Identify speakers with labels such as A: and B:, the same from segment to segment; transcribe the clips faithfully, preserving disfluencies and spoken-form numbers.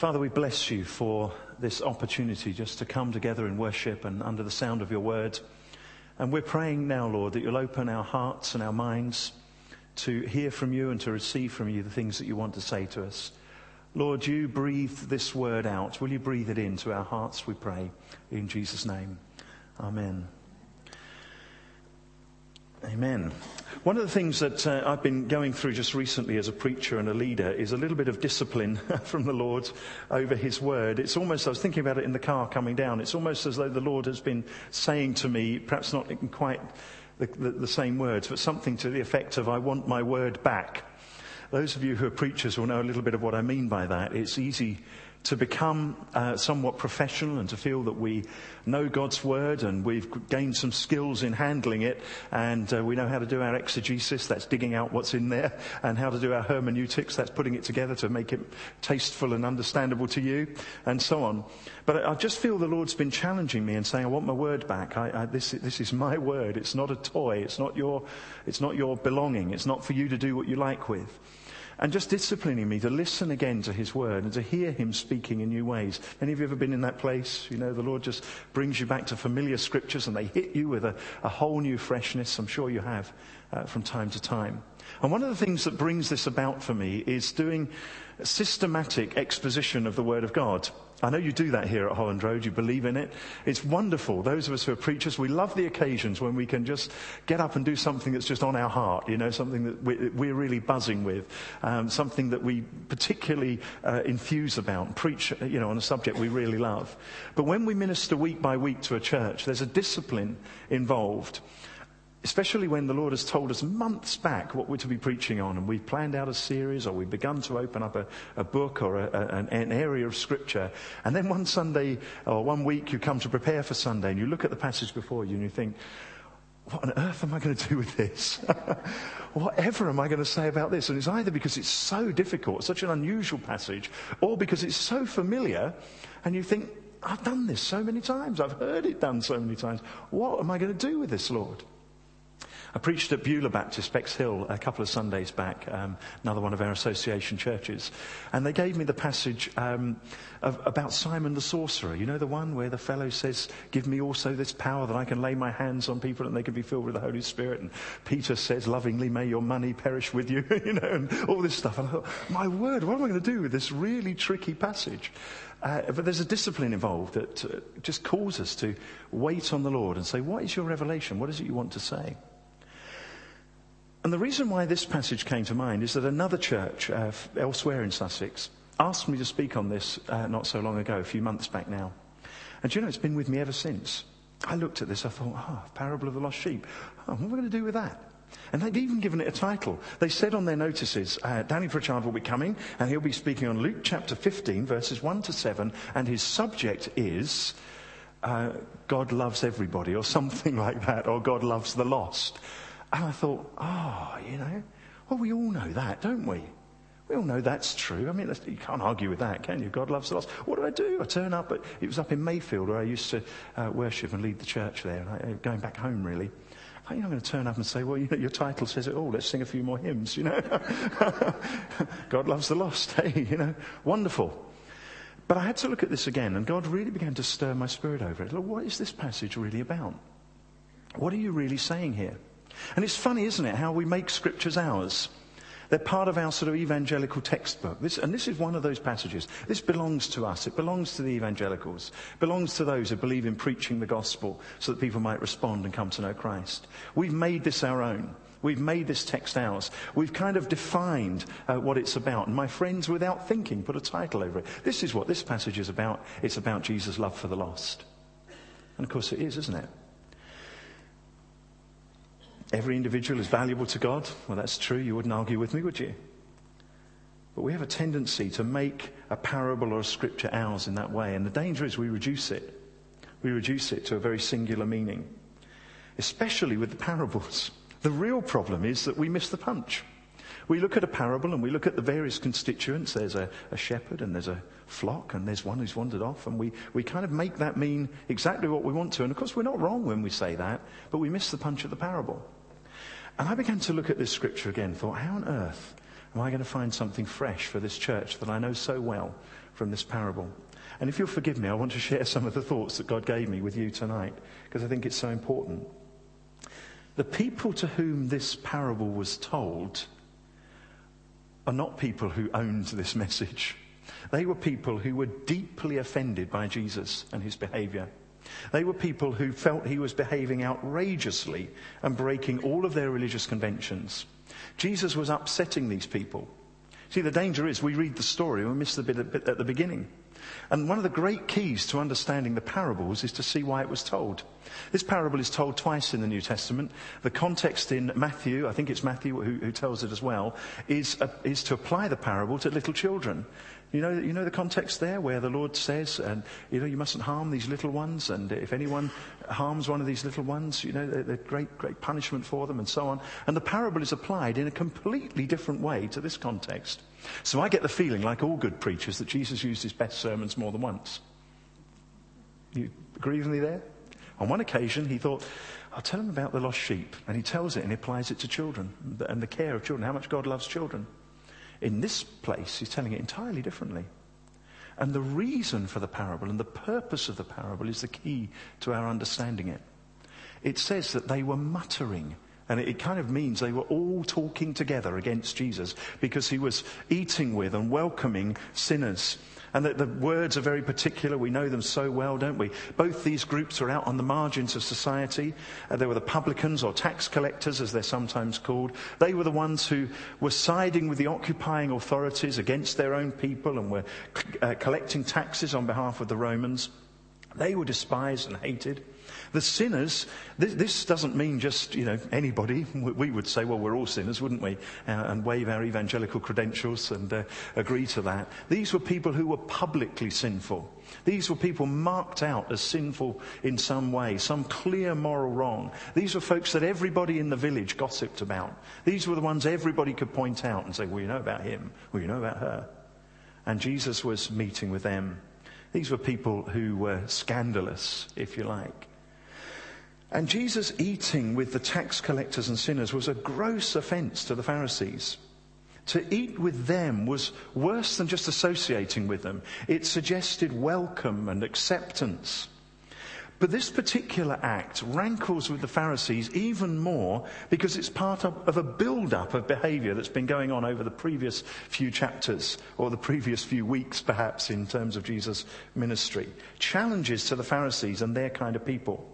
A: Father, we bless you for this opportunity just to come together in worship and under the sound of your word. And we're praying now, Lord, that you'll open our hearts and our minds to hear from you and to receive from you the things that you want to say to us. Lord, you breathe this word out. Will you breathe it into our hearts, we pray, in Jesus' name. Amen. Amen. One of the things that uh, I've been going through just recently as a preacher and a leader is a little bit of discipline from the Lord over his word. It's almost, I was thinking about it in the car coming down, it's almost as though the Lord has been saying to me, perhaps not in quite the, the, the same words, but something to the effect of, I want my word back. Those of you who are preachers will know a little bit of what I mean by that. It's easy to become uh, somewhat professional and to feel that we know God's word and we've gained some skills in handling it, and uh, we know how to do our exegesis, that's digging out what's in there, and how to do our hermeneutics, that's putting it together to make it tasteful and understandable to you, and so on. But I, I just feel the Lord's been challenging me and saying, I want my word back. I, I, this, this is my word. It's not a toy. It's not your, it's not your belonging. It's not for you to do what you like with. And just disciplining me to listen again to his word and to hear him speaking in new ways. Any of you ever been in that place? You know, the Lord just brings you back to familiar scriptures and they hit you with a, a whole new freshness. I'm sure you have uh, from time to time. And one of the things that brings this about for me is doing systematic exposition of the word of God. I know you do that here at Holland Road. You believe in it. It's wonderful. Those of us who are preachers, we love the occasions when we can just get up and do something that's just on our heart, you know, something that we're really buzzing with, um, something that we particularly uh, enthuse about and preach, you know, on a subject we really love. But when we minister week by week to a church, there's a discipline involved. Especially when the Lord has told us months back what we're to be preaching on, and we've planned out a series, or we've begun to open up a, a book or a, a, an, an area of scripture. And then one Sunday or one week you come to prepare for Sunday and you look at the passage before you and you think, what on earth am I going to do with this? Whatever am I going to say about this? And it's either because it's so difficult, such an unusual passage, or because it's so familiar and you think, I've done this so many times. I've heard it done so many times. What am I going to do with this, Lord? I preached at Beulah Baptist, Bexhill, a couple of Sundays back, um, another one of our association churches. And they gave me the passage um, of, about Simon the sorcerer. You know, the one where the fellow says, give me also this power that I can lay my hands on people and they can be filled with the Holy Spirit. And Peter says, lovingly, may your money perish with you, you know, and all this stuff. And I thought, my word, what am I going to do with this really tricky passage? Uh, but there's a discipline involved that uh, just calls us to wait on the Lord and say, what is your revelation? What is it you want to say? And the reason why this passage came to mind is that another church uh, elsewhere in Sussex asked me to speak on this uh, not so long ago, a few months back now. And you know, it's been with me ever since. I looked at this, I thought, ah, oh, Parable of the Lost Sheep. Oh, what are we going to do with that? And they'd even given it a title. They said on their notices, uh, Danny Pritchard will be coming and he'll be speaking on Luke chapter fifteen, verses one to seven, and his subject is uh, God loves everybody, or something like that, or God loves the lost. And I thought, oh, you know, well, we all know that, don't we? We all know that's true. I mean, you can't argue with that, can you? God loves the lost. What do I do? I turn up, at, it was up in Mayfield where I used to uh, worship and lead the church there, and I, going back home, really. I'm not going to turn up and say, well, you know, your title says it all. Let's sing a few more hymns, you know. God loves the lost, hey, you know, wonderful. But I had to look at this again, and God really began to stir my spirit over it. Look, what is this passage really about? What are you really saying here? And it's funny, isn't it, how we make scriptures ours. They're part of our sort of evangelical textbook. This, and this is one of those passages. This belongs to us. It belongs to the evangelicals. It belongs to those who believe in preaching the gospel so that people might respond and come to know Christ. We've made this our own. We've made this text ours. We've kind of defined uh, what it's about. And my friends, without thinking, put a title over it. This is what this passage is about. It's about Jesus' love for the lost. And of course it is, isn't it? Every individual is valuable to God. Well, that's true. You wouldn't argue with me, would you? But we have a tendency to make a parable or a scripture ours in that way. And the danger is we reduce it. We reduce it to a very singular meaning, especially with the parables. The real problem is that we miss the punch. We look at a parable and we look at the various constituents. There's a, a shepherd and there's a flock and there's one who's wandered off. And we, we kind of make that mean exactly what we want to. And of course, we're not wrong when we say that, but we miss the punch of the parable. And I began to look at this scripture again and thought, how on earth am I going to find something fresh for this church that I know so well from this parable. And if you'll forgive me, I want to share some of the thoughts that God gave me with you tonight, because I think it's so important. The people to whom this parable was told are not people who owned this message. They were people who were deeply offended by Jesus and his behavior. They were people who felt he was behaving outrageously and breaking all of their religious conventions. Jesus was upsetting these people. See, the danger is we read the story and we miss the bit at the beginning. And one of the great keys to understanding the parables is to see why it was told. This parable is told twice in the New Testament. The context in Matthew, I think it's Matthew who, who tells it as well, is, uh, is to apply the parable to little children. You know, you know the context there where the Lord says, and you know, you mustn't harm these little ones, and if anyone harms one of these little ones, you know, there's great, great punishment for them, and so on. And the parable is applied in a completely different way to this context. So I get the feeling, like all good preachers, that Jesus used his best sermons more than once. You agree with me there? On one occasion, he thought, I'll tell them about the lost sheep, and he tells it and he applies it to children and the care of children, how much God loves children. In this place, he's telling it entirely differently. And the reason for the parable and the purpose of the parable is the key to our understanding it. It says that they were muttering. And it kind of means they were all talking together against Jesus because he was eating with and welcoming sinners. And the, the words are very particular. We know them so well, don't we? Both these groups are out on the margins of society. Uh, they were the publicans or tax collectors, as they're sometimes called. They were the ones who were siding with the occupying authorities against their own people and were uh, collecting taxes on behalf of the Romans. They were despised and hated. The sinners, this, this doesn't mean just, you know, anybody. We would say, well, we're all sinners, wouldn't we? Uh, and wave our evangelical credentials and uh, agree to that. These were people who were publicly sinful. These were people marked out as sinful in some way, some clear moral wrong. These were folks that everybody in the village gossiped about. These were the ones everybody could point out and say, well, you know about him, well, you know about her. And Jesus was meeting with them. These were people who were scandalous, if you like. And Jesus eating with the tax collectors and sinners was a gross offence to the Pharisees. To eat with them was worse than just associating with them. It suggested welcome and acceptance. But this particular act rankles with the Pharisees even more because it's part of, of a build-up of behaviour that's been going on over the previous few chapters, or the previous few weeks perhaps, in terms of Jesus' ministry. Challenges to the Pharisees and their kind of people.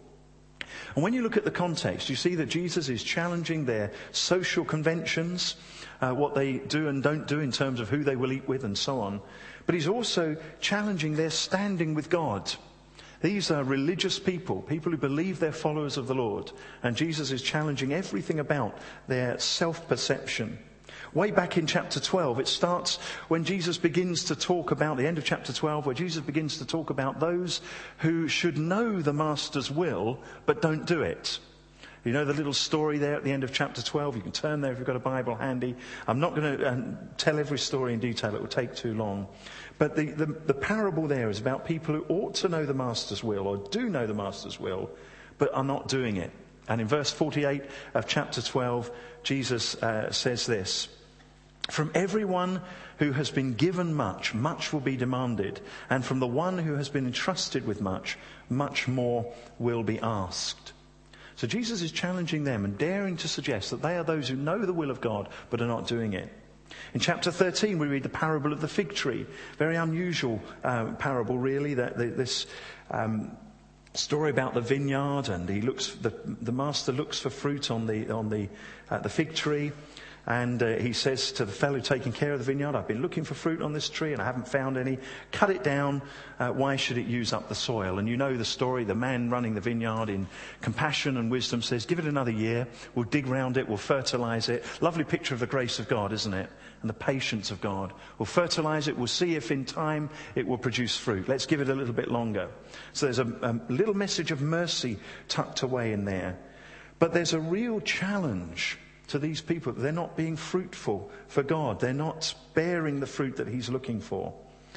A: And when you look at the context, you see that Jesus is challenging their social conventions, uh, what they do and don't do in terms of who they will eat with and so on. But he's also challenging their standing with God. These are religious people, people who believe they're followers of the Lord. And Jesus is challenging everything about their self-perception. Way back in chapter twelve, it starts when Jesus begins to talk about, the end of chapter twelve, where Jesus begins to talk about those who should know the Master's will, but don't do it. You know the little story there at the end of chapter twelve? You can turn there if you've got a Bible handy. I'm not going to um, tell every story in detail, it will take too long. But the, the, the parable there is about people who ought to know the Master's will, or do know the Master's will, but are not doing it. And in verse forty-eight of chapter twelve, Jesus uh, says this: "From everyone who has been given much, much will be demanded. And from the one who has been entrusted with much, much more will be asked." So Jesus is challenging them and daring to suggest that they are those who know the will of God, but are not doing it. In chapter thirteen, we read the parable of the fig tree. Very unusual uh, parable, really, that the, this um, story about the vineyard, and he looks, the, the master looks for fruit on the on the uh, the fig tree. And uh, he says to the fellow taking care of the vineyard, "I've been looking for fruit on this tree and I haven't found any. Cut it down. Uh, why should it use up the soil?" And you know the story. The man running the vineyard in compassion and wisdom says, "Give it another year. We'll dig round it. We'll fertilize it." Lovely picture of the grace of God, isn't it? And the patience of God. We'll fertilize it. We'll see if in time it will produce fruit. Let's give it a little bit longer. So there's a, a little message of mercy tucked away in there. But there's a real challenge to these people. They're not being fruitful for God. They're not bearing the fruit that he's looking for.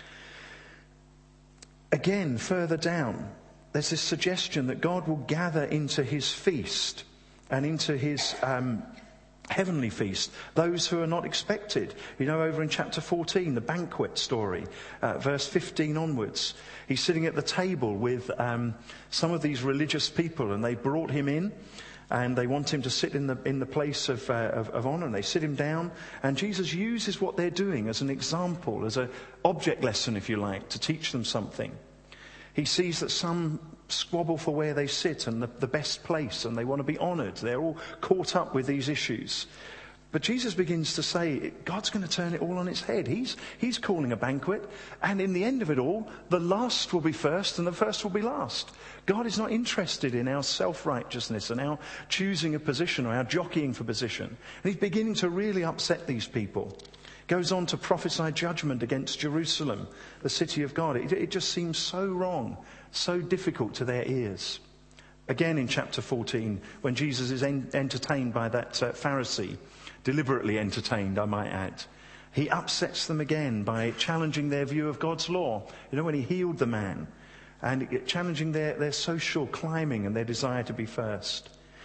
A: Again, further down, there's this suggestion that God will gather into his feast and into his um, heavenly feast, those who are not expected. You know, over in chapter fourteen, the banquet story, uh, verse fifteen onwards, he's sitting at the table with um, some of these religious people, and they brought him in, and they want him to sit in the in the place of, uh, of, of honor, and they sit him down, and Jesus uses what they're doing as an example, as an object lesson, if you like, to teach them something. He sees that some squabble for where they sit and the, the best place, and they want to be honoured. They're all caught up with these issues. But Jesus begins to say, God's going to turn it all on its head. He's, he's calling a banquet, and in the end of it all, the last will be first and the first will be last. God is not interested in our self-righteousness and our choosing a position or our jockeying for position. And he's beginning to really upset these people. Goes on to prophesy judgment against Jerusalem, the city of God. It, it just seems so wrong, so difficult to their ears. Again in chapter fourteen, when Jesus is en- entertained by that uh, Pharisee, deliberately entertained, I might add, he upsets them again by challenging their view of God's law. You know, when he healed the man, and challenging their, their social climbing and their desire to be first.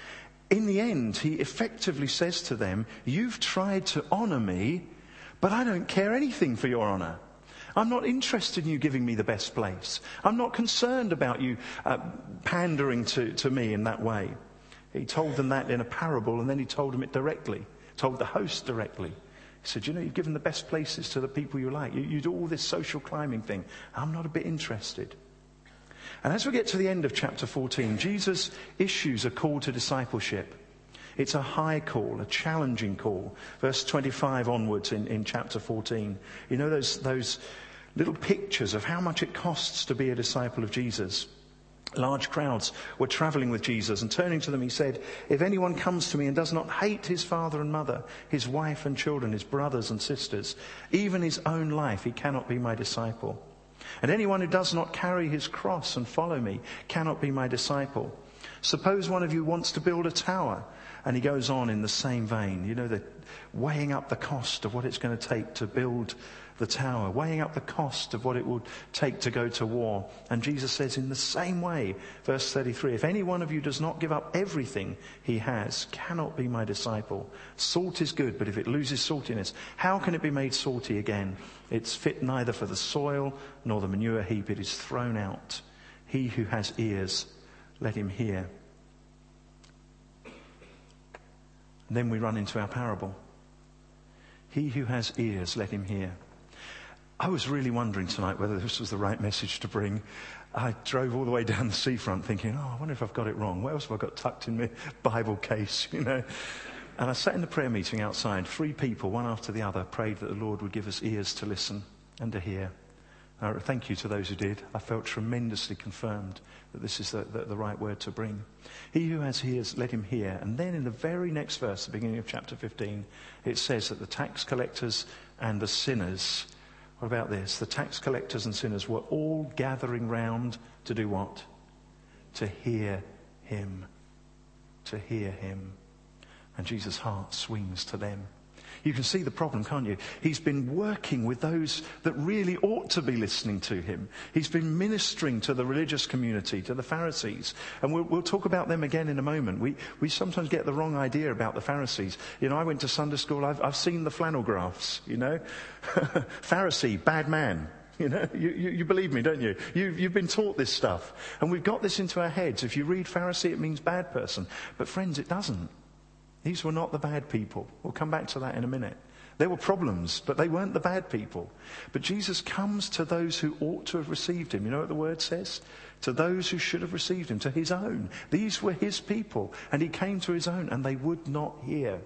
A: In the end, he effectively says to them, you've tried to honour me, but I don't care anything for your honour. I'm not interested in you giving me the best place. I'm not concerned about you uh, pandering to, to me in that way. He told them that in a parable, and then he told them it directly. Told the host directly. He said, you know, you've given the best places to the people you like. You, you do all this social climbing thing. I'm not a bit interested. And as we get to the end of chapter fourteen, Jesus issues a call to discipleship. It's a high call, a challenging call. Verse twenty-five onwards in, in chapter fourteen. You know those, those little pictures of how much it costs to be a disciple of Jesus. Large crowds were travelling with Jesus, and turning to them he said, if anyone comes to me and does not hate his father and mother, his wife and children, his brothers and sisters, even his own life, he cannot be my disciple. And anyone who does not carry his cross and follow me cannot be my disciple. Suppose one of you wants to build a tower. And he goes on in the same vein, you know, the weighing up the cost of what it's going to take to build the tower, weighing up the cost of what it would take to go to war. And Jesus says in the same way, verse thirty-three, if any one of you does not give up everything he has, cannot be my disciple. Salt is good, but if it loses saltiness, how can it be made salty again? It's fit neither for the soil nor the manure heap. It is thrown out. He who has ears, let him hear. And then we run into our parable. He who has ears, let him hear. I was really wondering tonight whether this was the right message to bring. I drove all the way down the seafront thinking, oh, I wonder if I've got it wrong. What else have I got tucked in my Bible case, you know? And I sat in the prayer meeting outside. Three people, one after the other, prayed that the Lord would give us ears to listen and to hear. Uh, thank you to those who did. I felt tremendously confirmed that this is the, the, the right word to bring. He who has ears, let him hear. And then in the very next verse, the beginning of chapter fifteen, it says that the tax collectors and the sinners, what about this? The tax collectors and sinners were all gathering round to do what? To hear him. To hear him. And Jesus' heart swings to them. You can see the problem, can't you? He's been working with those that really ought to be listening to him. He's been ministering to the religious community, to the Pharisees. And we'll, we'll talk about them again in a moment. We we sometimes get the wrong idea about the Pharisees. You know, I went to Sunday school. I've, I've seen the flannel graphs, you know. Pharisee, bad man. You know, you, you, you believe me, don't you? you? You've been taught this stuff. And we've got this into our heads. If you read Pharisee, it means bad person. But friends, it doesn't. These were not the bad people. We'll come back to that in a minute. There were problems, but they weren't the bad people. But Jesus comes to those who ought to have received him. You know what the word says? To those who should have received him, to his own. These were his people, and he came to his own, and they would not hear.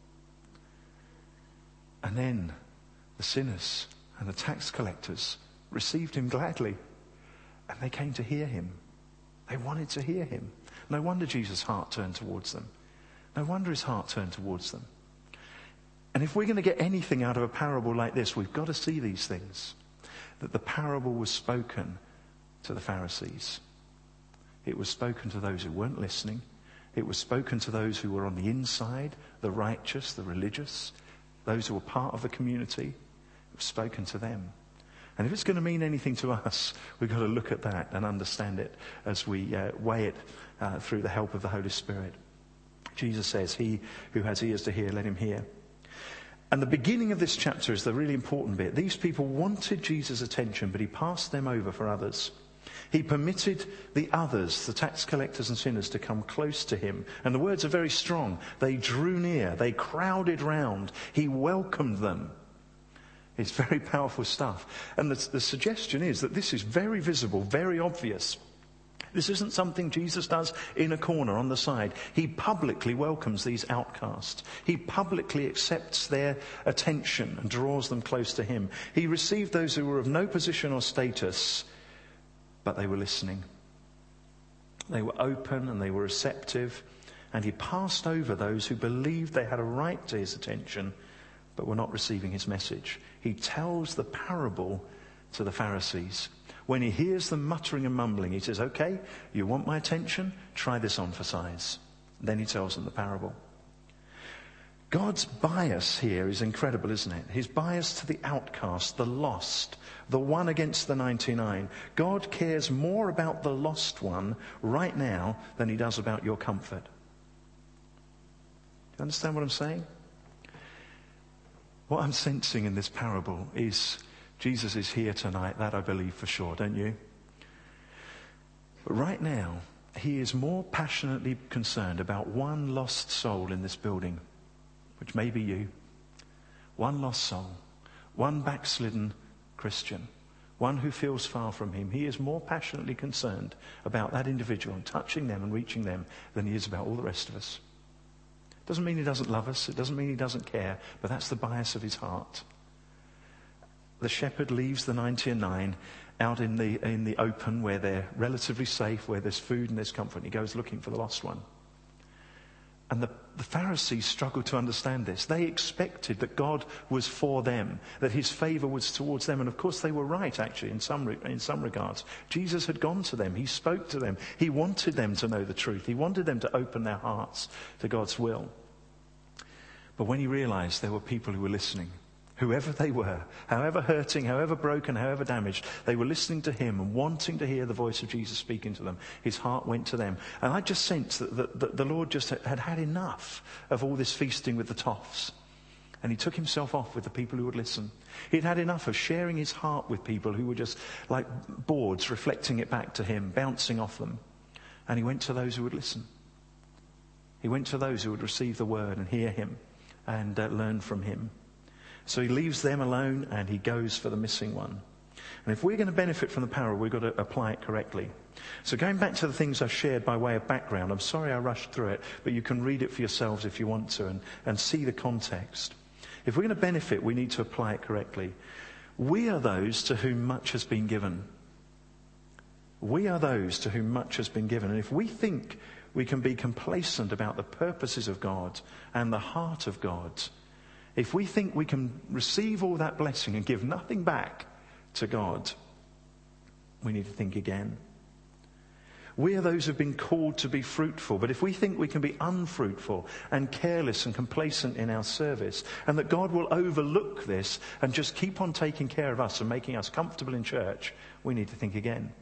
A: And then the sinners and the tax collectors received him gladly, and they came to hear him. They wanted to hear him. No wonder Jesus' heart turned towards them. No wonder his heart turned towards them. And if we're going to get anything out of a parable like this, we've got to see these things. That the parable was spoken to the Pharisees. It was spoken to those who weren't listening. It was spoken to those who were on the inside, the righteous, the religious, those who were part of the community. It was spoken to them. And if it's going to mean anything to us, we've got to look at that and understand it as we uh, weigh it uh, through the help of the Holy Spirit. Jesus says, he who has ears to hear, let him hear. And the beginning of this chapter is the really important bit. These people wanted Jesus' attention, but he passed them over for others. He permitted the others, the tax collectors and sinners, to come close to him. And the words are very strong. They drew near. They crowded round. He welcomed them. It's very powerful stuff. And the, the suggestion is that this is very visible, very obvious. This isn't something Jesus does in a corner on the side. He publicly welcomes these outcasts. He publicly accepts their attention and draws them close to him. He received those who were of no position or status, but they were listening. They were open and they were receptive. And he passed over those who believed they had a right to his attention, but were not receiving his message. He tells the parable to the Pharisees. When he hears them muttering and mumbling, he says, okay, you want my attention? Try this on for size. Then he tells them the parable. God's bias here is incredible, isn't it? His bias to the outcast, the lost, the one against the ninety-nine. God cares more about the lost one right now than he does about your comfort. Do you understand what I'm saying? What I'm sensing in this parable is Jesus is here tonight, that I believe for sure, don't you? But right now, he is more passionately concerned about one lost soul in this building, which may be you. One lost soul, one backslidden Christian, one who feels far from him. He is more passionately concerned about that individual and touching them and reaching them than he is about all the rest of us. Doesn't mean he doesn't love us, it doesn't mean he doesn't care, but that's the bias of his heart. The shepherd leaves the ninety-nine out in the in the open where they're relatively safe, where there's food and there's comfort. And he goes looking for the lost one. And the, the Pharisees struggled to understand this. They expected that God was for them, that his favour was towards them. And of course they were right, actually, in some, in some regards. Jesus had gone to them. He spoke to them. He wanted them to know the truth. He wanted them to open their hearts to God's will. But when he realised there were people who were listening, whoever they were, however hurting, however broken, however damaged, they were listening to him and wanting to hear the voice of Jesus speaking to them. His heart went to them. And I just sensed that the, that the Lord just had had enough of all this feasting with the toffs. And he took himself off with the people who would listen. He'd had enough of sharing his heart with people who were just like boards, reflecting it back to him, bouncing off them. And he went to those who would listen. He went to those who would receive the word and hear him and uh, learn from him. So he leaves them alone and he goes for the missing one. And if we're going to benefit from the parable, we've got to apply it correctly. So going back to the things I've shared by way of background, I'm sorry I rushed through it, but you can read it for yourselves if you want to and, and see the context. If we're going to benefit, we need to apply it correctly. We are those to whom much has been given. We are those to whom much has been given. And if we think we can be complacent about the purposes of God and the heart of God, if we think we can receive all that blessing and give nothing back to God, we need to think again. We are those who have been called to be fruitful, but if we think we can be unfruitful and careless and complacent in our service, and that God will overlook this and just keep on taking care of us and making us comfortable in church, we need to think again.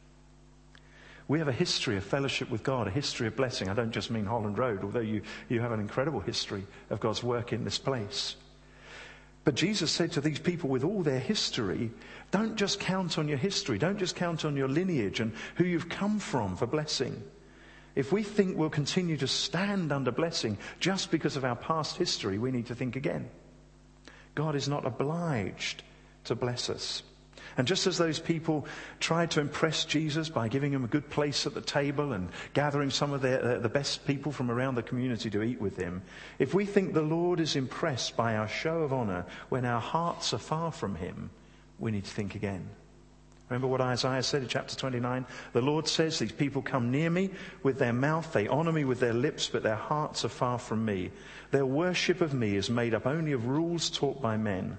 A: We have a history of fellowship with God, a history of blessing. I don't just mean Holland Road, although you, you have an incredible history of God's work in this place. But Jesus said to these people with all their history, don't just count on your history. Don't just count on your lineage and who you've come from for blessing. If we think we'll continue to stand under blessing just because of our past history, we need to think again. God is not obliged to bless us. And just as those people tried to impress Jesus by giving him a good place at the table and gathering some of their, uh, the best people from around the community to eat with him, if we think the Lord is impressed by our show of honour when our hearts are far from him, we need to think again. Remember what Isaiah said in chapter twenty-nine? The Lord says, these people come near me with their mouth, they honour me with their lips, but their hearts are far from me. Their worship of me is made up only of rules taught by men.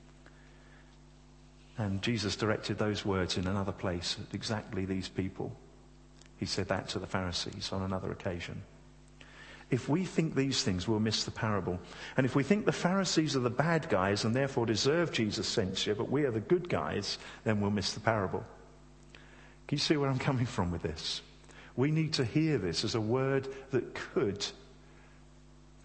A: And Jesus directed those words in another place at exactly these people. He said that to the Pharisees on another occasion. If we think these things, we'll miss the parable. And if we think the Pharisees are the bad guys and therefore deserve Jesus' censure, but we are the good guys, then we'll miss the parable. Can you see where I'm coming from with this? We need to hear this as a word that could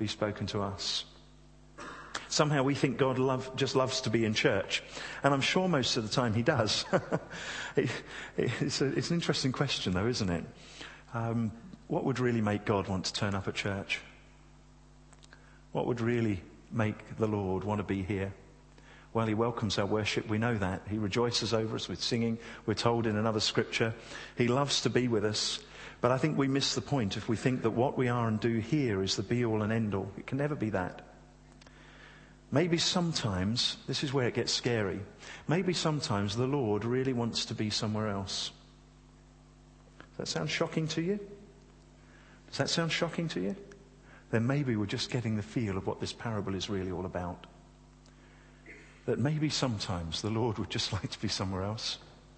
A: be spoken to us. Somehow we think God love, just loves to be in church. And I'm sure most of the time he does. it, it's, a, it's an interesting question though, isn't it? Um, what would really make God want to turn up at church? What would really make the Lord want to be here? Well, he welcomes our worship. We know that. He rejoices over us with singing. We're told in another scripture. He loves to be with us. But I think we miss the point if we think that what we are and do here is the be-all and end-all. It can never be that. Maybe sometimes, this is where it gets scary, maybe sometimes the Lord really wants to be somewhere else. Does that sound shocking to you? Does that sound shocking to you? Then maybe we're just getting the feel of what this parable is really all about. That maybe sometimes the Lord would just like to be somewhere else.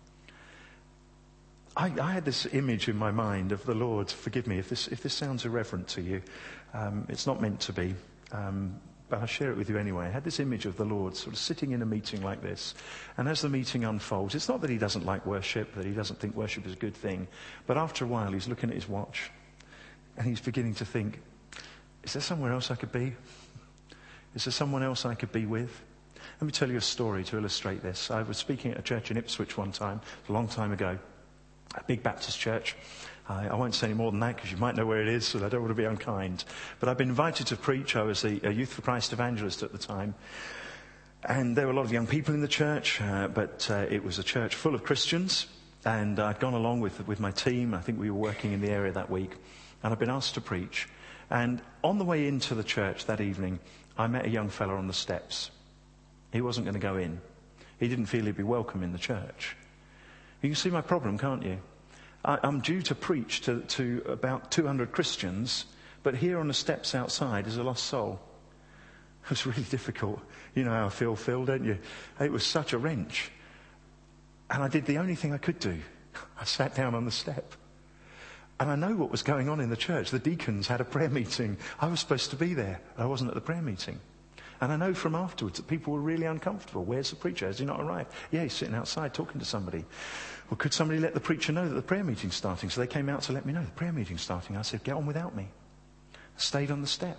A: I, I had this image in my mind of the Lord, forgive me if this if this sounds irreverent to you, um, it's not meant to be. Um, But I'll share it with you anyway. I had this image of the Lord sort of sitting in a meeting like this. And as the meeting unfolds, it's not that he doesn't like worship, that he doesn't think worship is a good thing. But after a while, he's looking at his watch. And he's beginning to think, is there somewhere else I could be? Is there someone else I could be with? Let me tell you a story to illustrate this. I was speaking at a church in Ipswich one time, a long time ago. A big Baptist church. I, I won't say any more than that because you might know where it is, and I don't want to be unkind. But I've been invited to preach. I was a, a Youth for Christ evangelist at the time. And there were a lot of young people in the church, uh, but uh, it was a church full of Christians. And I'd gone along with, with my team. I think we were working in the area that week. And I'd been asked to preach. And on the way into the church that evening, I met a young fella on the steps. He wasn't going to go in. He didn't feel he'd be welcome in the church. You can see my problem, can't you? I, I'm due to preach to, to about two hundred Christians, but here on the steps outside is a lost soul. It was really difficult. You know how I feel, Phil, don't you? It was such a wrench. And I did the only thing I could do. I sat down on the step. And I know what was going on in the church. The deacons had a prayer meeting. I was supposed to be there. I wasn't at the prayer meeting. And I know from afterwards that people were really uncomfortable. Where's the preacher? Has he not arrived? Yeah, he's sitting outside talking to somebody. Well, could somebody let the preacher know that the prayer meeting's starting? So they came out to let me know the prayer meeting's starting. I said, get on without me. I stayed on the step.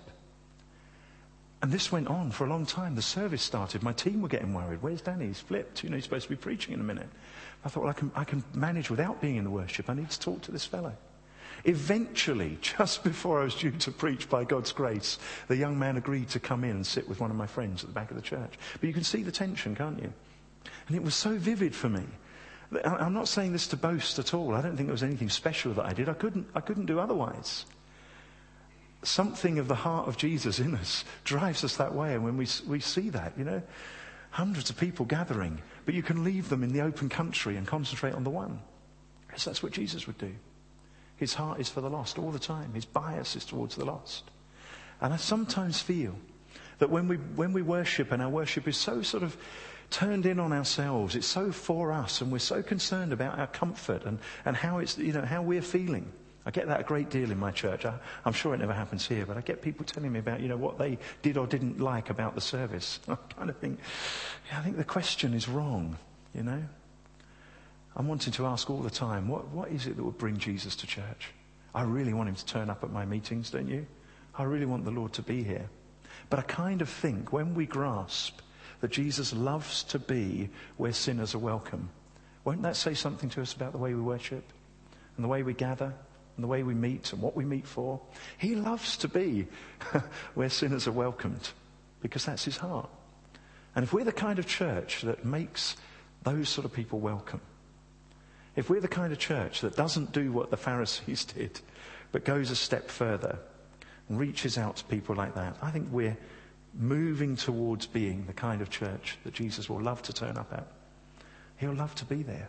A: And this went on for a long time. The service started. My team were getting worried. Where's Danny? He's flipped. You know, he's supposed to be preaching in a minute. I thought, well, I can, I can manage without being in the worship. I need to talk to this fellow. Eventually, just before I was due to preach by God's grace, the young man agreed to come in and sit with one of my friends at the back of the church. But you can see the tension, can't you? And it was so vivid for me. I'm not saying this to boast at all. I don't think there was anything special that I did. I couldn't, I couldn't do otherwise. Something of the heart of Jesus in us drives us that way. And when we, we see that, you know, hundreds of people gathering, but you can leave them in the open country and concentrate on the one. Because that's what Jesus would do. His heart is for the lost all the time. His bias is towards the lost. And I sometimes feel that when we when we worship, and our worship is so sort of turned in on ourselves, it's so for us, and we're so concerned about our comfort and, and how it's, you know, how we're feeling. I get that a great deal in my church. I, I'm sure it never happens here, but I get people telling me about, you know, what they did or didn't like about the service. I kind of think, yeah, I think the question is wrong, you know. I'm wanting to ask all the time, what, what is it that would bring Jesus to church? I really want him to turn up at my meetings, don't you? I really want the Lord to be here. But I kind of think when we grasp that Jesus loves to be where sinners are welcome, won't that say something to us about the way we worship and the way we gather and the way we meet and what we meet for? He loves to be where sinners are welcomed because that's his heart. And if we're the kind of church that makes those sort of people welcome, if we're the kind of church that doesn't do what the Pharisees did, but goes a step further and reaches out to people like that, I think we're moving towards being the kind of church that Jesus will love to turn up at. He'll love to be there.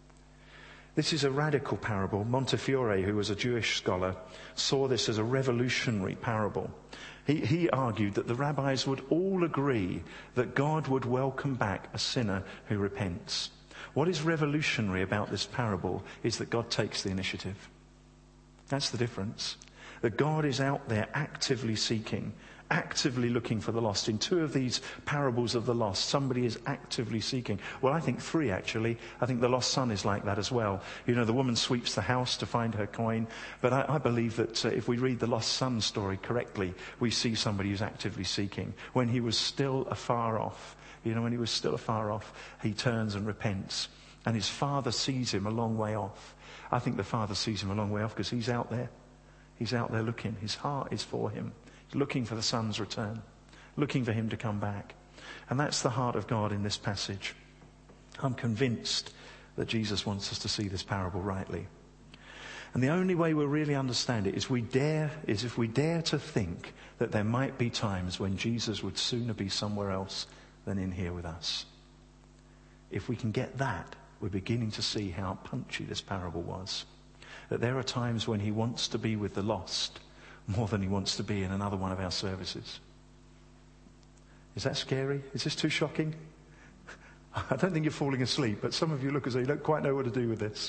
A: This is a radical parable. Montefiore, who was a Jewish scholar, saw this as a revolutionary parable. He, he argued that the rabbis would all agree that God would welcome back a sinner who repents. What is revolutionary about this parable is that God takes the initiative. That's the difference. That God is out there actively seeking actively looking for the lost. In two of these parables of the lost, somebody is actively seeking. Well, I think three, actually. I think the lost son is like that as well. You know, the woman sweeps the house to find her coin. But I, I believe that uh, if we read the lost son story correctly, we see somebody who's actively seeking. When he was still afar off, you know, when he was still afar off, he turns and repents. And his father sees him a long way off. I think the father sees him a long way off because he's out there. He's out there looking. His heart is for him. He's looking for the son's return. Looking for him to come back. And that's the heart of God in this passage. I'm convinced that Jesus wants us to see this parable rightly. And the only way we'll really understand it is we dare, is if we dare to think that there might be times when Jesus would sooner be somewhere else than in here with us. If we can get that, we're beginning to see how punchy this parable was. That there are times when he wants to be with the lost more than he wants to be in another one of our services. Is that scary? Is this too shocking? I don't think you're falling asleep, but some of you look as though you don't quite know what to do with this.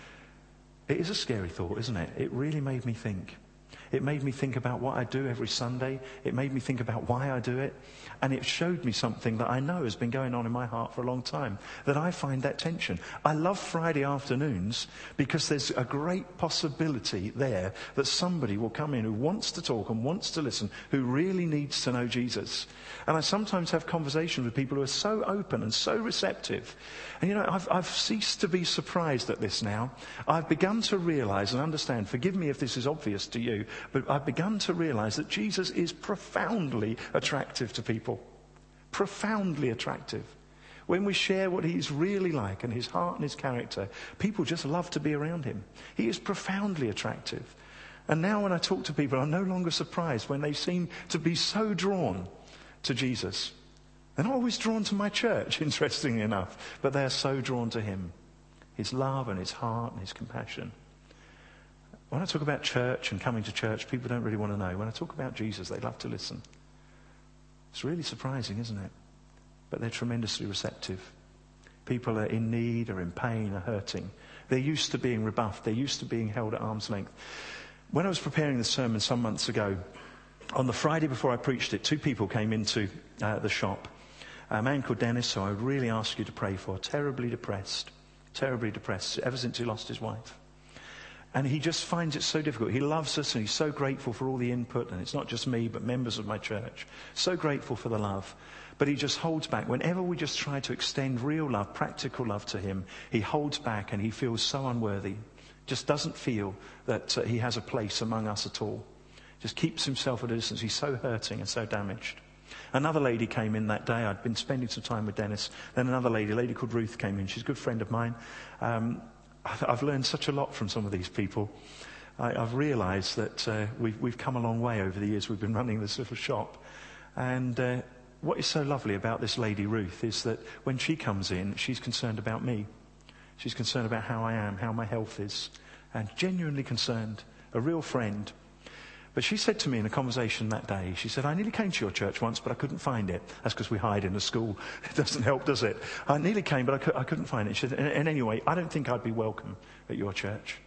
A: It is a scary thought, isn't it? It really made me think. It made me think about what I do every Sunday. It made me think about why I do it. And it showed me something that I know has been going on in my heart for a long time, that I find that tension. I love Friday afternoons because there's a great possibility there that somebody will come in who wants to talk and wants to listen, who really needs to know Jesus. And I sometimes have conversations with people who are so open and so receptive. And you know, I've, I've ceased to be surprised at this now. I've begun to realize and understand, forgive me if this is obvious to you, but I've begun to realize that Jesus is profoundly attractive to people. Profoundly attractive. When we share what he's really like and his heart and his character, people just love to be around him. He is profoundly attractive. And now when I talk to people, I'm no longer surprised when they seem to be so drawn to Jesus. They're not always drawn to my church, interestingly enough, but they're so drawn to him. His love and his heart and his compassion. When I talk about church and coming to church, people don't really want to know. When I talk about Jesus, they love to listen. It's really surprising, isn't it? But they're tremendously receptive. People are in need, are in pain, are hurting. They're used to being rebuffed. They're used to being held at arm's length. When I was preparing the sermon some months ago, on the Friday before I preached it, two people came into uh, the shop. A man called Dennis, who I would really ask you to pray for, terribly depressed, terribly depressed, ever since he lost his wife. And he just finds it so difficult. He loves us and he's so grateful for all the input. And it's not just me, but members of my church. So grateful for the love. But he just holds back. Whenever we just try to extend real love, practical love to him, he holds back and he feels so unworthy. Just doesn't feel that uh, he has a place among us at all. Just keeps himself at a distance. He's so hurting and so damaged. Another lady came in that day. I'd been spending some time with Dennis. Then another lady, a lady called Ruth, came in. She's a good friend of mine. Um, I've learned such a lot from some of these people. I, I've realised that uh, we've, we've come a long way over the years we've been running this little shop. And uh, what is so lovely about this lady, Ruth, is that when she comes in, she's concerned about me. She's concerned about how I am, how my health is, and genuinely concerned, a real friend. But she said to me in a conversation that day, she said, I nearly came to your church once, but I couldn't find it. That's because we hide in the school. It doesn't help, does it? I nearly came, but I, cu- I couldn't find it. She said, and, and anyway, I don't think I'd be welcome at your church.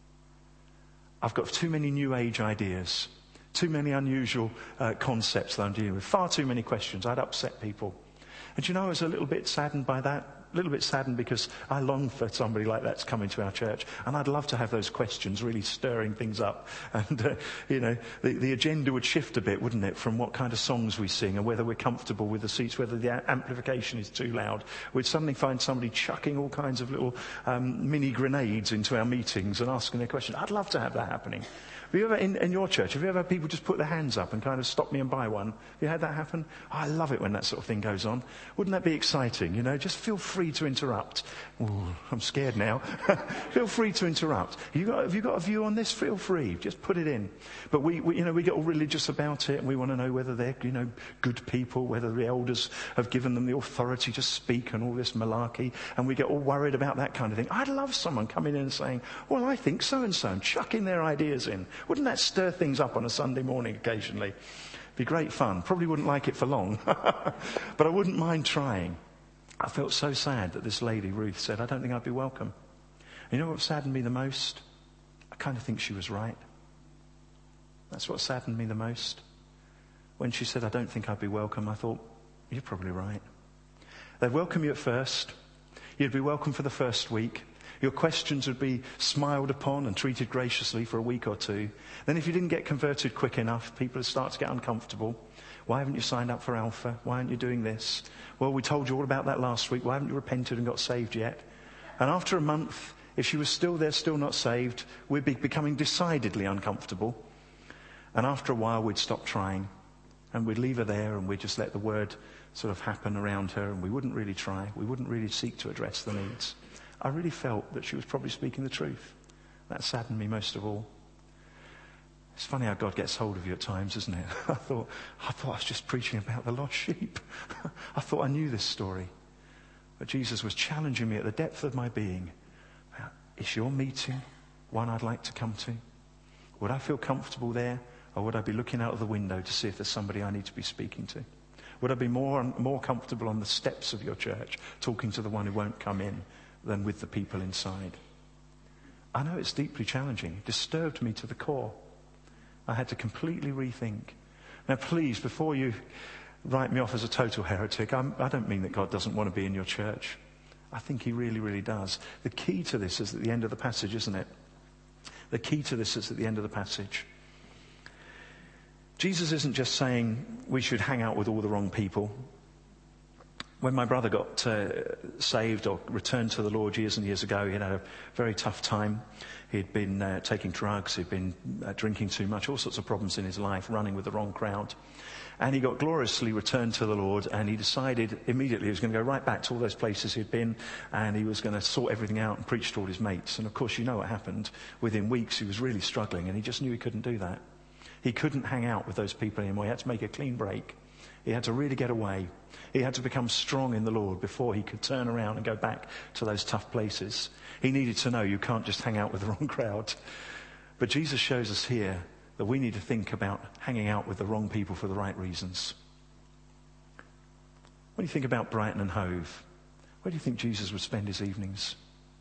A: I've got too many new age ideas, too many unusual uh, concepts that I'm dealing with, far too many questions. I'd upset people. And you know, I was a little bit saddened by that. A little bit saddened because I long for somebody like that to come into our church, and I'd love to have those questions really stirring things up. And uh, you know, the, the agenda would shift a bit, wouldn't it, from what kind of songs we sing and whether we're comfortable with the seats, whether the a- amplification is too loud. We'd suddenly find somebody chucking all kinds of little um, mini grenades into our meetings and asking their questions. I'd love to have that happening. Have you ever, in, in your church, have you ever had people just put their hands up and kind of stop me and buy one? Have you had that happen? Oh, I love it when that sort of thing goes on. Wouldn't that be exciting? You know, just feel free to interrupt. Ooh, I'm scared now. Feel free to interrupt. Have you got, have you got a view on this? Feel free. Just put it in. But we, we, you know, we get all religious about it, and we want to know whether they're, you know, good people, whether the elders have given them the authority to speak and all this malarkey, and we get all worried about that kind of thing. I'd love someone coming in and saying, well, I think so-and-so, and chucking their ideas in. Wouldn't that stir things up on a Sunday morning occasionally? Be great fun. Probably wouldn't like it for long, but I wouldn't mind trying. I felt so sad that this lady, Ruth, said, I don't think I'd be welcome. And you know what saddened me the most? I kind of think she was right. That's what saddened me the most. when she said, I don't think I'd be welcome, I thought, you're probably right. They'd welcome you at first. You'd be welcome for the first week. Your questions would be smiled upon and treated graciously for a week or two. Then if you didn't get converted quick enough, people would start to get uncomfortable. Why haven't you signed up for Alpha? Why aren't you doing this? Well, we told you all about that last week. Why haven't you repented and got saved yet? And after a month, if she was still there, still not saved, we'd be becoming decidedly uncomfortable. And after a while, we'd stop trying. And we'd leave her there and we'd just let the word sort of happen around her. And we wouldn't really try. We wouldn't really seek to address the needs. I really felt that she was probably speaking the truth. That saddened me most of all. It's funny how God gets hold of you at times, isn't it? I thought, I thought I was just preaching about the lost sheep. I thought I knew this story. But Jesus was challenging me at the depth of my being. Is your meeting one I'd like to come to? Would I feel comfortable there? Or would I be looking out of the window to see if there's somebody I need to be speaking to? Would I be more more comfortable on the steps of your church, talking to the one who won't come in, than with the people inside? I know it's deeply challenging. It disturbed me to the core. I had to completely rethink. Now please, before you write me off as a total heretic, I'm, I don't mean that God doesn't want to be in your church. I think he really, really does. The key to this is at the end of the passage, isn't it? The key to this is at the end of the passage. Jesus isn't just saying we should hang out with all the wrong people. When my brother got uh, saved or returned to the Lord years and years ago, he had a very tough time. He'd been uh, taking drugs, he'd been uh, drinking too much, all sorts of problems in his life, running with the wrong crowd. And he got gloriously returned to the Lord, and he decided immediately he was going to go right back to all those places he'd been, and he was going to sort everything out and preach to all his mates. And of course, you know what happened. Within weeks, he was really struggling, and he just knew he couldn't do that. He couldn't hang out with those people anymore. He had to make a clean break. He had to really get away. He had to become strong in the Lord before he could turn around and go back to those tough places. He needed to know you can't just hang out with the wrong crowd. But Jesus shows us here that we need to think about hanging out with the wrong people for the right reasons. When you think about Brighton and Hove, where do you think Jesus would spend his evenings?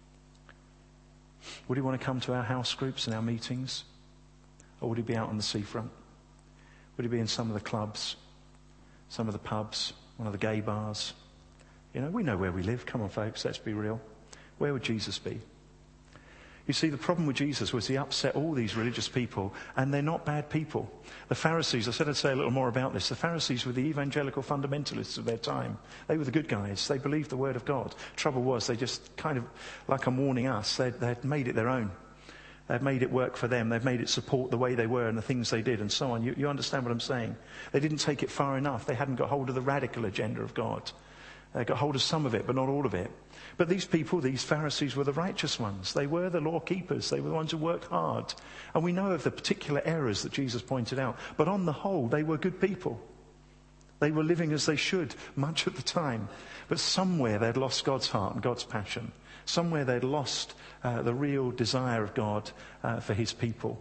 A: Would he want to come to our house groups and our meetings? Or would he be out on the seafront? Would he be in some of the clubs, some of the pubs, one of the gay bars? You know, we know where we live. Come on, folks, let's be real. Where would Jesus be? You see, the problem with Jesus was he upset all these religious people, and they're not bad people. The Pharisees, I said I'd say a little more about this. The Pharisees were the evangelical fundamentalists of their time. They were the good guys. They believed the word of God. Trouble was, they just kind of, like I'm warning us, they'd, they'd made it their own. They've made it work for them. They've made it support the way they were and the things they did and so on. You, you understand what I'm saying? They didn't take it far enough. They hadn't got hold of the radical agenda of God. They got hold of some of it, but not all of it. But these people, these Pharisees, were the righteous ones. They were the law keepers. They were the ones who worked hard. And we know of the particular errors that Jesus pointed out. But on the whole, they were good people. They were living as they should much of the time. But somewhere they'd lost God's heart and God's passion. Somewhere they'd lost uh, the real desire of God uh, for his people.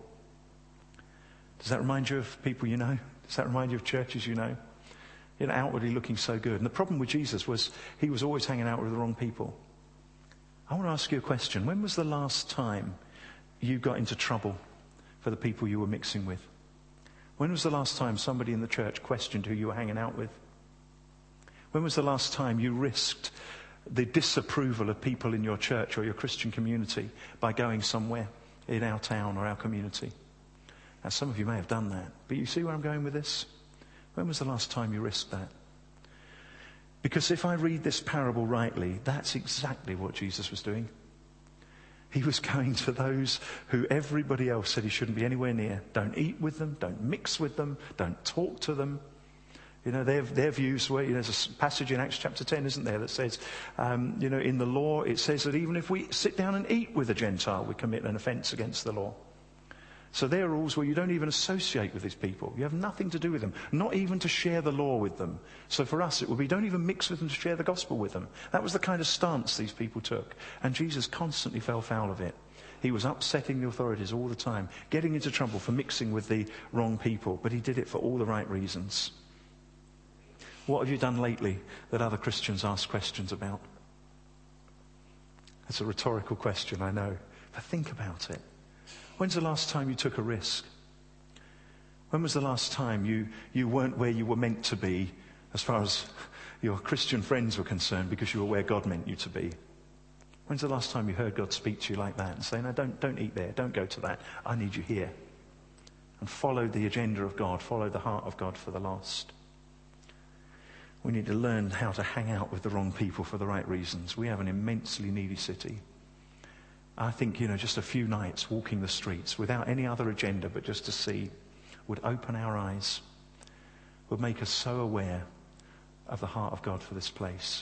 A: Does that remind you of people you know? Does that remind you of churches you know? You know, outwardly looking so good. And the problem with Jesus was he was always hanging out with the wrong people. I want to ask you a question. When was the last time you got into trouble for the people you were mixing with? When was the last time somebody in the church questioned who you were hanging out with? When was the last time you risked the disapproval of people in your church or your Christian community by going somewhere in our town or our community? Now, some of you may have done that, but you see where I'm going with this? When was the last time you risked that? Because if I read this parable rightly, that's exactly what Jesus was doing. He was going to those who everybody else said he shouldn't be anywhere near. Don't eat with them, don't mix with them, don't talk to them. You know, their, their views were, you know, there's a passage in Acts chapter ten, isn't there, that says, um, you know, in the law, it says that even if we sit down and eat with a Gentile, we commit an offence against the law. So there are rules where you don't even associate with these people. You have nothing to do with them, not even to share the law with them. So for us, it would be don't even mix with them to share the gospel with them. That was the kind of stance these people took. And Jesus constantly fell foul of it. He was upsetting the authorities all the time, getting into trouble for mixing with the wrong people. But he did it for all the right reasons. What have you done lately that other Christians ask questions about? That's a rhetorical question, I know. But think about it. When's the last time you took a risk? When was the last time you, you weren't where you were meant to be as far as your Christian friends were concerned because you were where God meant you to be? When's the last time you heard God speak to you like that and say, no, don't, don't eat there, don't go to that, I need you here? And follow the agenda of God, follow the heart of God for the lost. We need to learn how to hang out with the wrong people for the right reasons. We have an immensely needy city. I think, you know, just a few nights walking the streets without any other agenda but just to see would open our eyes, would make us so aware of the heart of God for this place.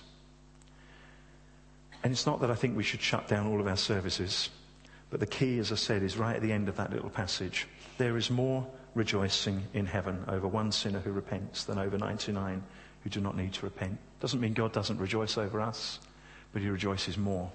A: And it's not that I think we should shut down all of our services, but the key, as I said, is right at the end of that little passage. There is more rejoicing in heaven over one sinner who repents than over ninety-nine who do not need to repent. Doesn't mean God doesn't rejoice over us, but he rejoices more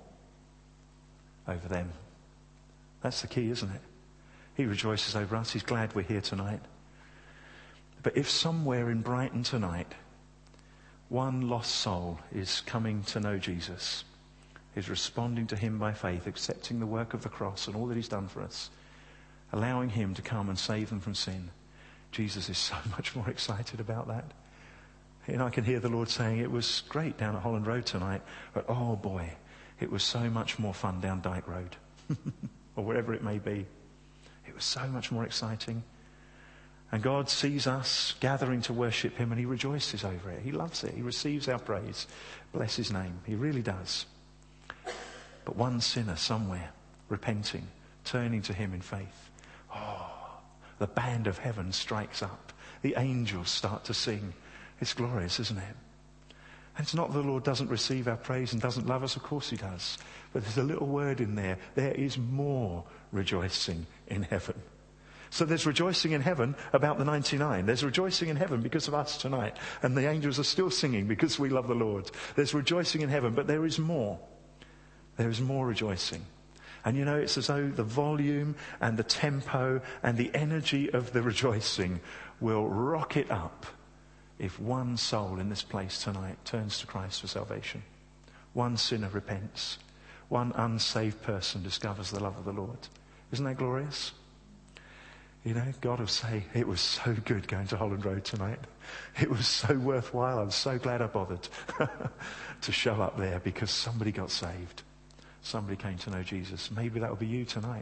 A: over them. That's the key, isn't it? He rejoices over us. He's glad we're here tonight. But if somewhere in Brighton tonight, one lost soul is coming to know Jesus, is responding to him by faith, accepting the work of the cross and all that he's done for us, allowing him to come and save them from sin, Jesus is so much more excited about that. And I can hear the Lord saying, it was great down at Holland Road tonight, but oh boy, it was so much more fun down Dyke Road or wherever it may be. It was so much more exciting. And God sees us gathering to worship him and he rejoices over it. He loves it. He receives our praise. Bless his name. He really does. But one sinner somewhere repenting, turning to him in faith. Oh, the band of heaven strikes up. The angels start to sing. It's glorious, isn't it? And it's not that the Lord doesn't receive our praise and doesn't love us. Of course he does. But there's a little word in there. There is more rejoicing in heaven. So there's rejoicing in heaven about the ninety-nine. There's rejoicing in heaven because of us tonight. And the angels are still singing because we love the Lord. There's rejoicing in heaven, but there is more. There is more rejoicing. And you know, it's as though the volume and the tempo and the energy of the rejoicing will rocket up if one soul in this place tonight turns to Christ for salvation. One sinner repents. One unsaved person discovers the love of the Lord. Isn't that glorious? You know, God will say, it was so good going to Holland Road tonight. It was so worthwhile. I'm so glad I bothered to show up there because somebody got saved. Somebody came to know Jesus. Maybe that will be you tonight.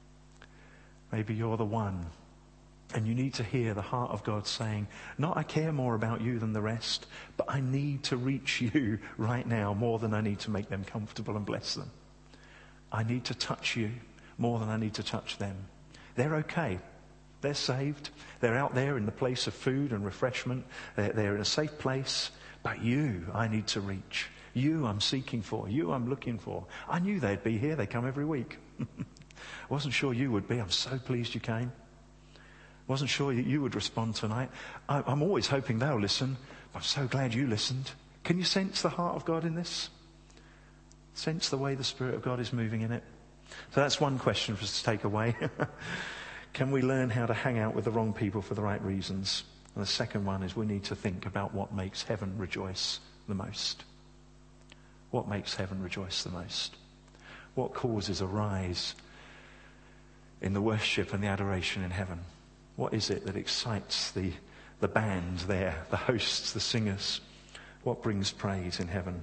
A: Maybe you're the one. And you need to hear the heart of God saying, not I care more about you than the rest, but I need to reach you right now more than I need to make them comfortable and bless them. I need to touch you more than I need to touch them. They're okay. They're saved. They're out there in the place of food and refreshment. They're, they're in a safe place. But you, I need to reach. You I'm seeking for. You I'm looking for. I knew they'd be here. They come every week. I wasn't sure you would be. I'm so pleased you came. Wasn't sure that you would respond tonight. I, I'm always hoping they'll listen. I'm so glad you listened. Can you sense the heart of God in this? Sense the way the Spirit of God is moving in it? So that's one question for us to take away. Can we learn how to hang out with the wrong people for the right reasons? And the second one is we need to think about what makes heaven rejoice the most. What makes heaven rejoice the most? What causes a rise in the worship and the adoration in heaven? What is it that excites the, the band there, the hosts, the singers? What brings praise in heaven?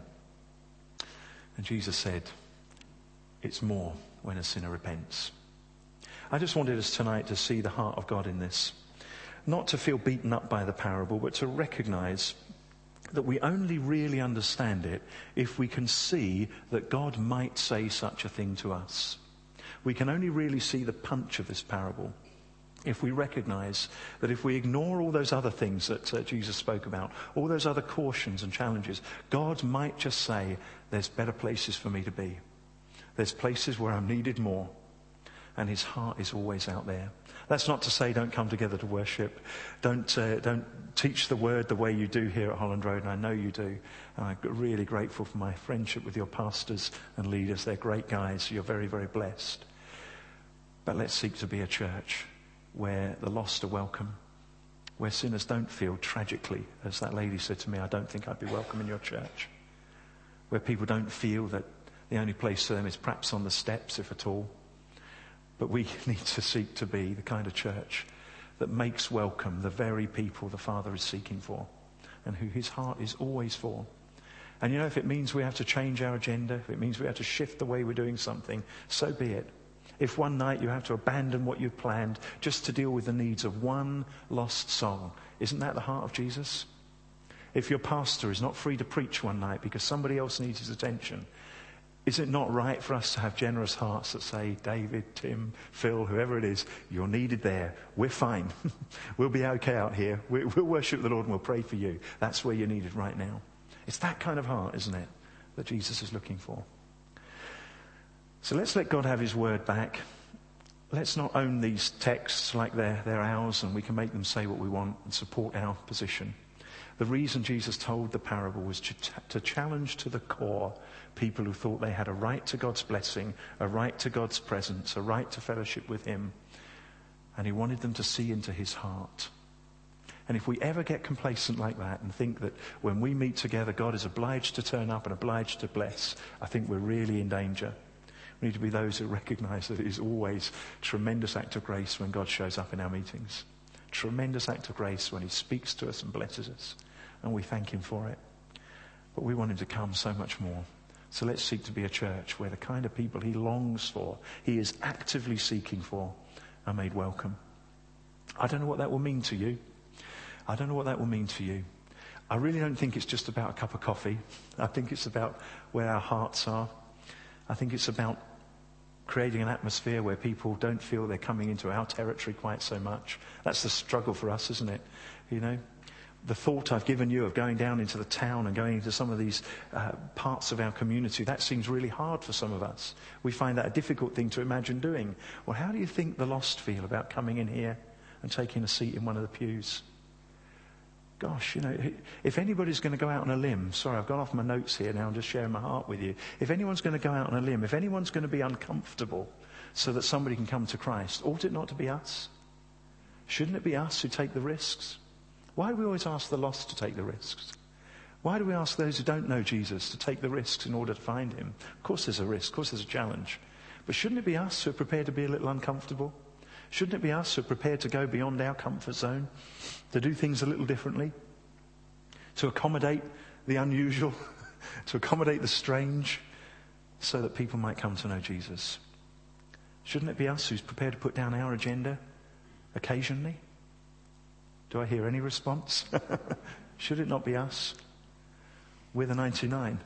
A: And Jesus said, it's more when a sinner repents. I just wanted us tonight to see the heart of God in this. Not to feel beaten up by the parable, but to recognize that we only really understand it if we can see that God might say such a thing to us. We can only really see the punch of this parable if we recognize that if we ignore all those other things that uh, Jesus spoke about, all those other cautions and challenges, God might just say, there's better places for me to be. There's places where I'm needed more. And his heart is always out there. That's not to say don't come together to worship. Don't uh, don't teach the word the way you do here at Holland Road, and I know you do. And I'm really grateful for my friendship with your pastors and leaders. They're great guys. You're very, very blessed. But let's seek to be a church where the lost are welcome, where sinners don't feel tragically, as that lady said to me, I don't think I'd be welcome in your church, where people don't feel that the only place for them is perhaps on the steps, if at all. But we need to seek to be the kind of church that makes welcome the very people the Father is seeking for and who his heart is always for. And you know, if it means we have to change our agenda, if it means we have to shift the way we're doing something, so be it. If one night you have to abandon what you've planned just to deal with the needs of one lost soul, isn't that the heart of Jesus? If your pastor is not free to preach one night because somebody else needs his attention, is it not right for us to have generous hearts that say, David, Tim, Phil, whoever it is, you're needed there. We're fine. We'll be okay out here. We'll worship the Lord and we'll pray for you. That's where you're needed right now. It's that kind of heart, isn't it, that Jesus is looking for. So let's let God have his word back. Let's not own these texts like they're, they're ours and we can make them say what we want and support our position. The reason Jesus told the parable was to, to challenge to the core people who thought they had a right to God's blessing, a right to God's presence, a right to fellowship with him. And he wanted them to see into his heart. And if we ever get complacent like that and think that when we meet together, God is obliged to turn up and obliged to bless, I think we're really in danger. We need to be those who recognize that it is always a tremendous act of grace when God shows up in our meetings. Tremendous act of grace when he speaks to us and blesses us. And we thank him for it. But we want him to come so much more. So let's seek to be a church where the kind of people he longs for, he is actively seeking for, are made welcome. I don't know what that will mean to you. I don't know what that will mean to you. I really don't think it's just about a cup of coffee. I think it's about where our hearts are. I think it's about creating an atmosphere where people don't feel they're coming into our territory quite so much. That's the struggle for us, isn't it? You know, the thought I've given you of going down into the town and going into some of these uh, parts of our community, that seems really hard for some of us. We find that a difficult thing to imagine doing. Well, how do you think the lost feel about coming in here and taking a seat in one of the pews? Gosh, you know, if anybody's going to go out on a limb, sorry, I've gone off my notes here now, I'm just sharing my heart with you. If anyone's going to go out on a limb, if anyone's going to be uncomfortable so that somebody can come to Christ, ought it not to be us? Shouldn't it be us who take the risks? Why do we always ask the lost to take the risks? Why do we ask those who don't know Jesus to take the risks in order to find him? Of course there's a risk, of course there's a challenge. But shouldn't it be us who are prepared to be a little uncomfortable? Shouldn't it be us who are prepared to go beyond our comfort zone, to do things a little differently, to accommodate the unusual, to accommodate the strange, so that people might come to know Jesus? Shouldn't it be us who's prepared to put down our agenda occasionally? Do I hear any response? Should it not be us? We're the ninety-nine.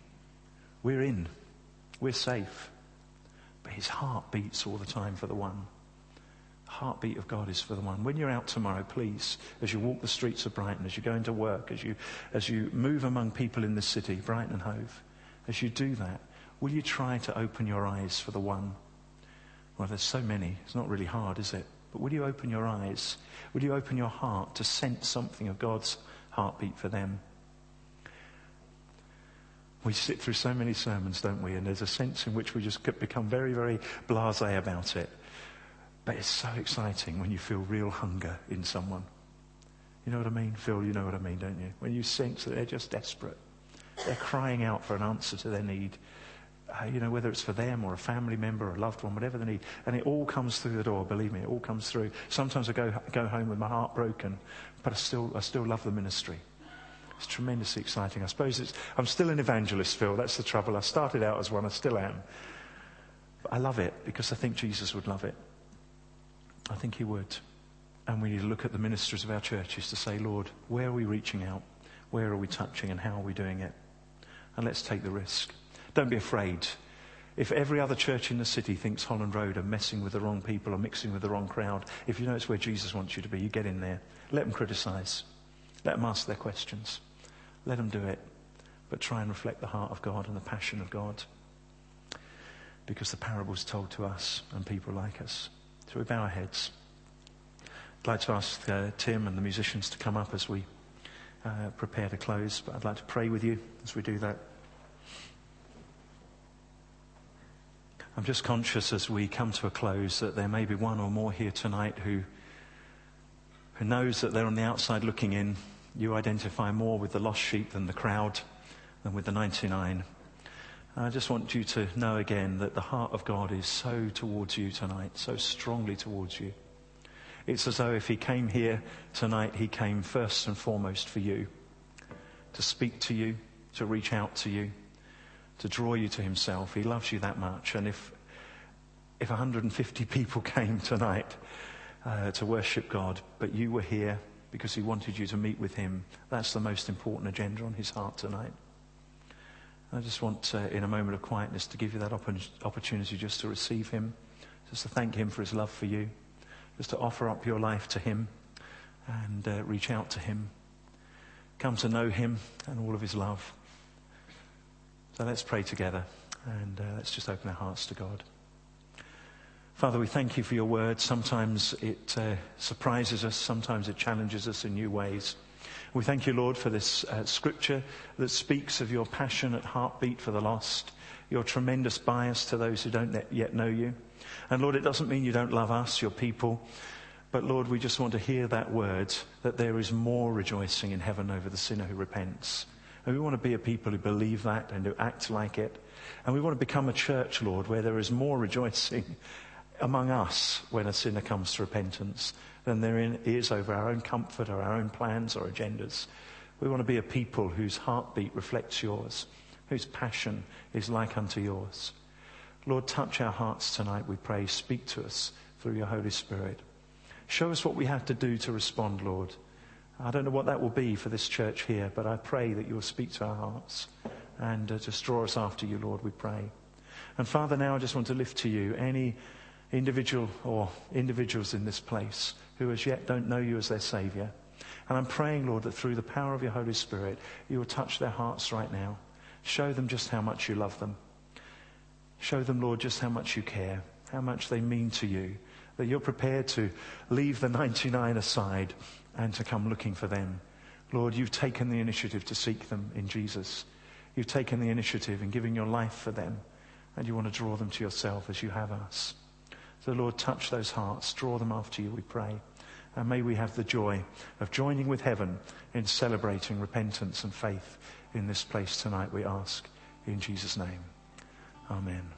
A: We're in. We're safe. But his heart beats all the time for the one. The heartbeat of God is for the one. When you're out tomorrow, please, as you walk the streets of Brighton, as you go into work, as you as you move among people in the city, Brighton and Hove, as you do that, will you try to open your eyes for the one? Well, there's so many. It's not really hard, is it? But will you open your eyes? Will you open your heart to sense something of God's heartbeat for them? We sit through so many sermons, don't we? And there's a sense in which we just become very, very blasé about it. But it's so exciting when you feel real hunger in someone. You know what I mean? Phil, you know what I mean, don't you? When you sense that they're just desperate. They're crying out for an answer to their need. Uh, you know, whether it's for them or a family member or a loved one, whatever they need. And it all comes through the door, believe me, it all comes through. Sometimes I go go home with my heart broken, but I still I still love the ministry. It's tremendously exciting. I suppose it's, I'm still an evangelist, Phil. That's the trouble. I started out as one, I still am. But I love it because I think Jesus would love it. I think he would. And we need to look at the ministries of our churches to say, Lord, where are we reaching out? Where are we touching and how are we doing it? And let's take the risk. Don't be afraid. If every other church in the city thinks Holland Road are messing with the wrong people or mixing with the wrong crowd, if you know it's where Jesus wants you to be, you get in there. Let them criticize. Let them ask their questions. Let them do it. But try and reflect the heart of God and the passion of God. Because the parable's told to us and people like us. So we bow our heads. I'd like to ask uh, Tim and the musicians to come up as we uh, prepare to close. But I'd like to pray with you as we do that. I'm just conscious as we come to a close that there may be one or more here tonight who who knows that they're on the outside looking in. You identify more with the lost sheep than the crowd, than with the ninety-nine. And I just want you to know again that the heart of God is so towards you tonight, so strongly towards you. It's as though if he came here tonight, he came first and foremost for you, to speak to you, to reach out to you, to draw you to himself. He loves you that much. And if if one hundred fifty people came tonight uh, to worship God, but you were here because he wanted you to meet with him, that's the most important agenda on his heart tonight. I just want, uh, in a moment of quietness, to give you that opp- opportunity just to receive him, just to thank him for his love for you, just to offer up your life to him and uh, reach out to him. Come to know him and all of his love. So let's pray together and uh, let's just open our hearts to God. Father, we thank you for your word. Sometimes it uh, surprises us. Sometimes it challenges us in new ways. We thank you, Lord, for this uh, scripture that speaks of your passionate heartbeat for the lost, your tremendous bias to those who don't yet know you. And Lord, it doesn't mean you don't love us, your people. But Lord, we just want to hear that word, that there is more rejoicing in heaven over the sinner who repents. And we want to be a people who believe that and who act like it. And we want to become a church, Lord, where there is more rejoicing among us when a sinner comes to repentance than there is over our own comfort or our own plans or agendas. We want to be a people whose heartbeat reflects yours, whose passion is like unto yours. Lord, touch our hearts tonight, we pray. Speak to us through your Holy Spirit. Show us what we have to do to respond, Lord. I don't know what that will be for this church here, but I pray that you'll speak to our hearts and uh, just draw us after you, Lord, we pray. And Father, now I just want to lift to you any individual or individuals in this place who as yet don't know you as their Saviour. And I'm praying, Lord, that through the power of your Holy Spirit, you will touch their hearts right now. Show them just how much you love them. Show them, Lord, just how much you care, how much they mean to you, that you're prepared to leave the ninety-nine aside and to come looking for them. Lord, you've taken the initiative to seek them in Jesus. You've taken the initiative in giving your life for them, and you want to draw them to yourself as you have us. So, Lord, touch those hearts, draw them after you, we pray. And may we have the joy of joining with heaven in celebrating repentance and faith in this place tonight, we ask. In Jesus' name, amen.